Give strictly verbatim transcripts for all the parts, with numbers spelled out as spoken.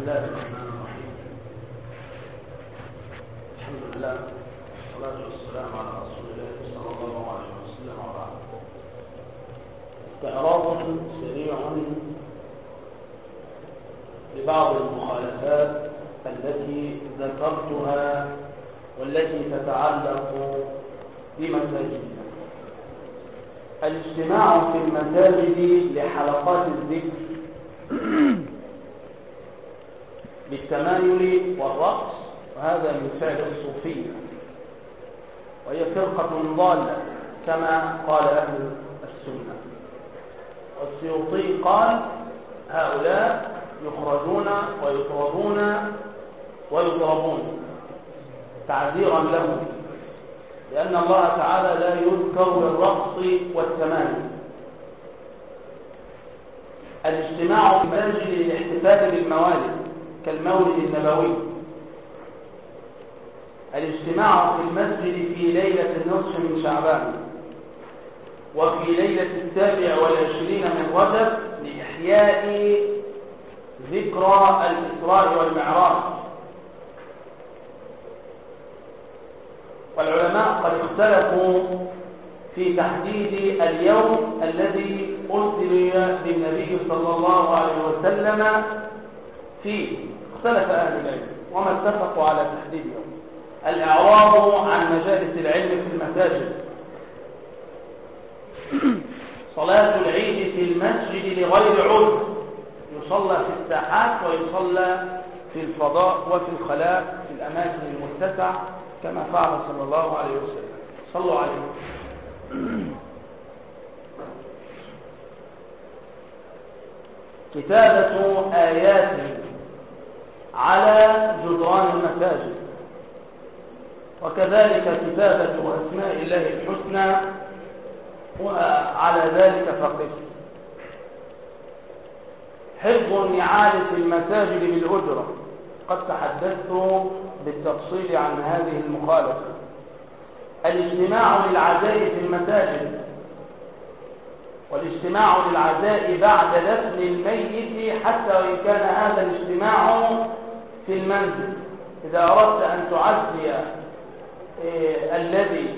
الله الرحمن الرحيم. الحمد لله والصلاة والسلام على رسول الله صلى الله عليه وسلم وبعد. استعراض سريع لبعض المخالفات التي ذكرتها والتي تتعلق بمساجدنا. الاجتماع في المساجد لحلقات الذكر بالتمايل والرقص، وهذا من فعل الصوفية، وهي فرقة ضالة كما قال أهل السنة. والسيوطي قال هؤلاء يخرجون ويطردون ويضربون تعذيرا لهم، لأن الله تعالى لا يذكر بالرقص والتمايل. الاجتماع في المسجد للاحتفال بالموالد كالمولد النبوي، الاجتماع في المسجد في ليلة النصف من شعبان وفي ليلة السابع والعشرين من رجب لإحياء ذكرى الإسراء والمعراج. والعلماء قد اختلفوا في تحديد اليوم الذي أرسل بالنبي صلى الله عليه وسلم فيه، اختلف أهل العلم وما اتفقوا على تحديد يوم. الإعراض عن مجالس العلم في المساجد، صلاة العيد في المسجد لغير عذر، يصلى في الساحات ويصلى في الفضاء وفي الخلاء في الأماكن المتسعة كما فعل صلى الله عليه وسلم. صلوا عليه. كتابة آيات على جدران المساجد، وكذلك كتابة أسماء الله الحسنى، وعلى ذلك فقس. حفظ النعال في المساجد بالأجرة، قد تحدثت بالتفصيل عن هذه المخالفة. الاجتماع للعزاء في المساجد، والاجتماع للعزاء بعد دفن الميت حتى وإن كان هذا الاجتماع في المنزل. إذا أردت أن تعزي إيه الذي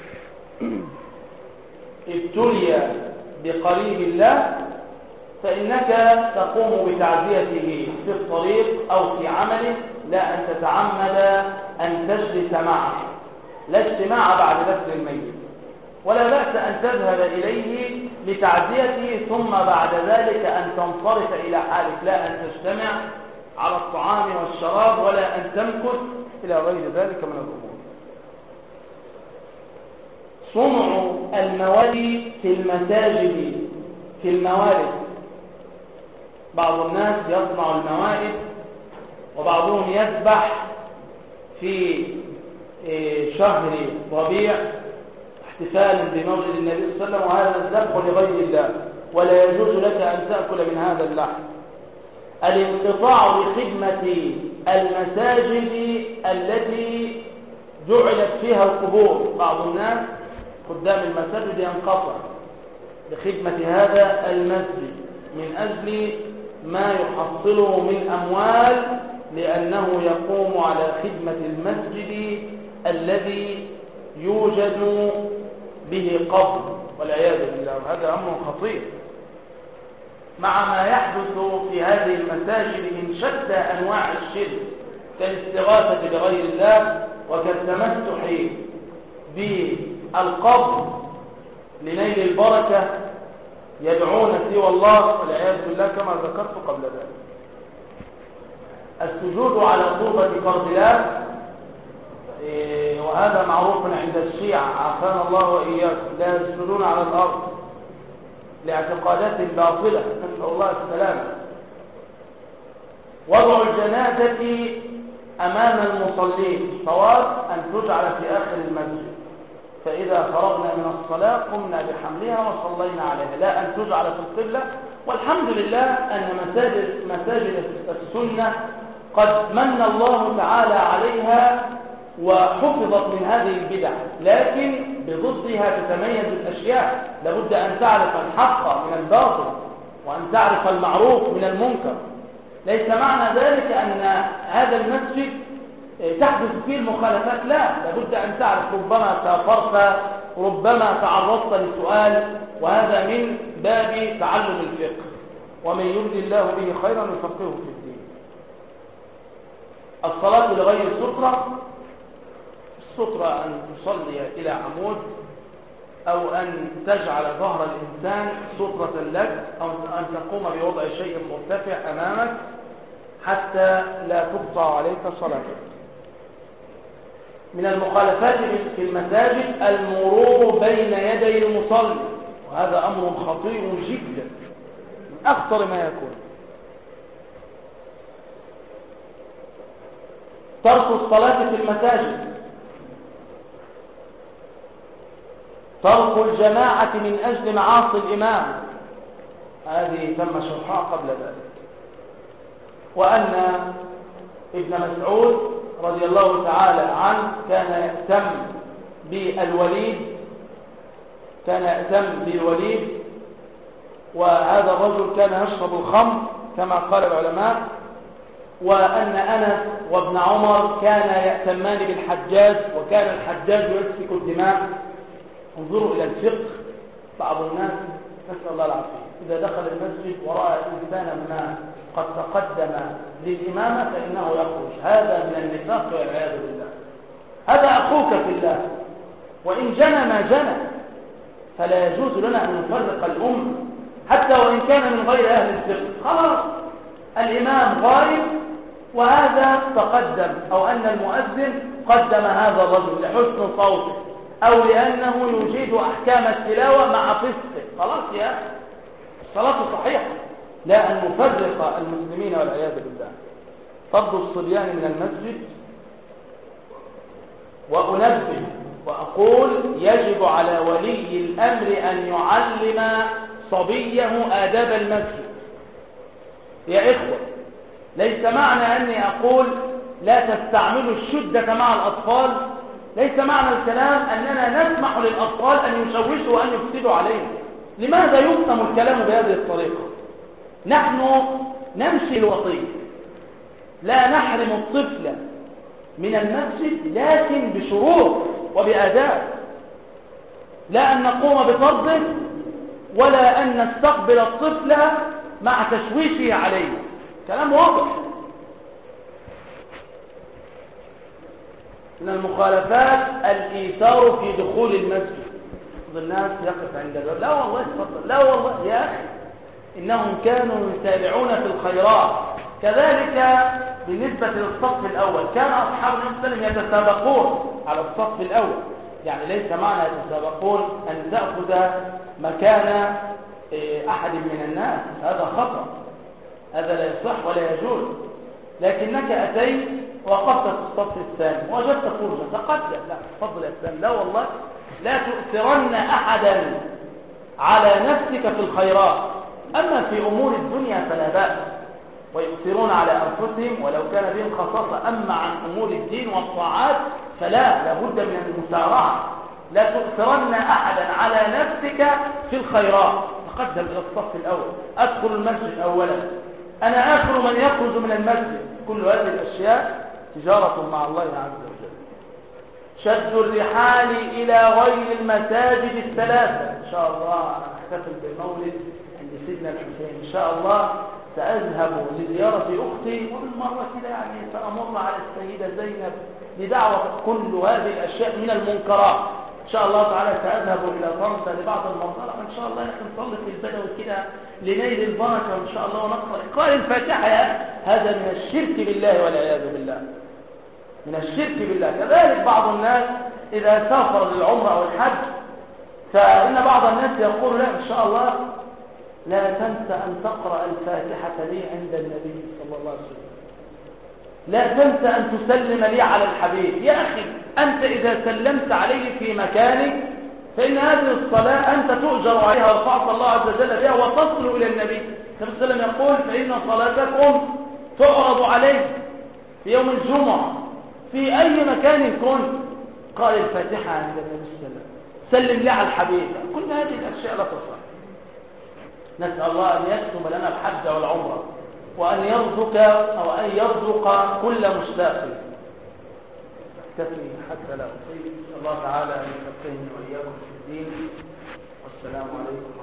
ابتلي بقريب الله فإنك تقوم بتعزيته في الطريق أو في عمله، لا أن تتعمد أن تجلس معه، لا اجتماع بعد دفن الميت. ولا بأس أن تذهب إليه لتعزيته ثم بعد ذلك أن تنصرف إلى حالك، لا أن تجتمع على الطعام والشراب ولا أن تمكث إلى غير ذلك من الأمور. صنع الموالد في المساجد، في الموالد بعض الناس يصنع الموائد، وبعضهم يذبح في شهر ربيع احتفالا بمولد النبي صلى الله عليه وسلم، وهذا الذبح لغير الله، ولا يجوز لك أن تأكل من هذا اللحم. الانقطاع لخدمة المساجد التي جعلت فيها القبور، بعض الناس قدام المساجد ينقطع لخدمة هذا المسجد من أجل ما يحصله من أموال، لأنه يقوم على خدمة المسجد الذي يوجد به قبر والعياذ بالله. هذا أمر خطير، مع ما يحدث في هذه المساجد من شتى أنواع الشرك كالاستغاثة بغير الله وكالتمسح بالقبر لنيل البركة، يدعون سوى الله والعياذ بالله كما ذكرت قبل ذلك. السجود على طوبة كربلاء، وهذا معروف عند الشيعة عافانا الله وإياكم، لا يسجدون على الأرض لاعتقادات باطلة، نسأل الله السلامة. وضع الجنازة أمام المصلين، صواب أن تجعل في آخر المسجد، فإذا فرغنا من الصلاة قمنا بحملها وصلينا عليها، لا أن تجعل في القبلة. والحمد لله أن مساجد, مساجد السنة قد من الله تعالى عليها وحفظت من هذه البدع، لكن بضدها تتميز الأشياء. لابد أن تعرف الحق من الباطل، وأن تعرف المعروف من المنكر. ليس معنى ذلك أن هذا المسجد تحدث فيه المخالفات، لا، لابد أن تعرف ربما سافرت، ربما تعرضت لسؤال، وهذا من باب تعلم الفقه. ومن يرد الله به خيرا يفقهه في الدين. الصلاة لغير سترة، السترة أن تصلي إلى عمود، أو أن تجعل ظهر الإنسان سترة لك، أو أن تقوم بوضع شيء مرتفع أمامك حتى لا تقطع عليك صلاتك. من المخالفات في المساجد المرور بين يدي المصلي، وهذا أمر خطير جدا من أخطر ما يكون. ترك الصلاة في المساجد، ترك الجماعة من أجل معاصي الإمام، هذه تم شرحها قبل ذلك. وأن ابن مسعود رضي الله تعالى عنه كان يهتم بالوليد كان يهتم بالوليد وهذا الرجل كان يشرب الخمر كما قال العلماء. وأن أنس وابن عمر كان يأتمان بالحجاج، وكان الحجاج يسفك الدماء. انظروا إلى الفقه. بعض الناس نسأل الله العافية إذا دخل المسجد ورأى إنسانا ما قد تقدم للإمامة فإنه يخرج، هذا من النفاق والعياذ بالله. هذا أخوك في الله، وإن جنى ما جنى فلا يجوز لنا أن نفرق الأمة حتى وإن كان من غير أهل الفقه. خلاص الإمام غائب وهذا تقدم، أو أن المؤذن قدم هذا الرجل لحسن صوته أو لأنه يجيد أحكام التلاوة مع فسقه، خلاص يا الصلاة صحيحة. لا أن نفرق المسلمين والعياذ بالله. طرد الصبيان من المسجد. وأنبه وأقول يجب على ولي الأمر أن يعلم صبيه آداب المسجد. يا إخوة، ليس معنى أني أقول لا تستعملوا الشدة مع الأطفال، ليس معنى الكلام أننا نسمح للأطفال أن يشوشوا وأن يفسدوا علينا. لماذا يفهم الكلام بهذه الطريقة؟ نحن نمشي الوطي، لا نحرم الطفل من المسجد، لكن بشروط وبآداب. لا أن نقوم بطرده ولا أن نستقبل الطفل مع تشويشه عليه. كلام واضح. من المخالفات الإيثار في دخول المسجد. بعض الناس يقف عند الباب، لا والله تفضل، لا والله يا أخي، إنهم كانوا يتابعون في الخيرات. كذلك بالنسبة للصف الأول، كان أصحاب النبي صلى الله عليه وسلم يتسابقون على الصف الأول. يعني ليس معنى يتسابقون أن تأخذ مكان أحد من الناس، هذا خطأ، هذا لا يصح ولا يجوز. لكنك أتيت وقفت في الصف الثاني وجدت فرجة تقدم، لا تفضل يا فلان، لا والله لا تؤثرن أحدا على نفسك في الخيرات. أما في أمور الدنيا فلا بأس، ويؤثرون على أنفسهم ولو كان بهم خصاصة. أما عن أمور الدين والطاعات فلا، لابد من المسارعة. لا تؤثرن أحدا على نفسك في الخيرات. تقدم إلى الصف الأول، أدخل المسجد أولا، أنا آخر من يخرج من المسجد. كل هذه الأشياء تجارة مع الله عز وجل. شد الرحال إلى غير المساجد الثلاثة. إن شاء الله أحتفل بالمولد عند سيدنا الحسين، إن شاء الله سأذهب لزيارة أختي، وبالمرة كده يعني سأمر على السيدة زينب لدعوة. كل هذه الأشياء من المنكرات. إن شاء الله تعالى سأذهب إلى طنطا لبعض المنطقة، إن شاء الله نحن نصلي في البدوي كده لنيل البركة إن شاء الله، ونقرأ إقرأ الفاتحة. هذا من الشرك بالله والعياذ بالله، من الشرك بالله. كذلك بعض الناس إذا سافر للعمرة أو الحج، فإن بعض الناس يقول لا إن شاء الله لا تنسى أن تقرأ الفاتحة لي عند النبي صلى الله عليه وسلم، لا تنسى أن تسلم لي على الحبيب. يا أخي، أنت إذا سلمت عليه في مكانك فإن هذه الصلاة أنت تؤجر عليها وتعطى الله عز وجل بها وتصل إلى النبي. النبي صلى الله عليه وسلم يقول فإن صلاتكم تعرض عليه في يوم الجمعة في أي مكان كنت. قال الفاتحة عند النبي صلى الله عليه وسلم، سلم لي على الحبيب. كل هذه الأشياء لا تصح. نسأل الله أن يكتب لنا الحج والعمرة وأن يرزق أو أن يرزق كل مشتاق. أكتفي حتى لا أطيل. الله تعالى أن يفقهني وإياكم في الدين. والسلام عليكم.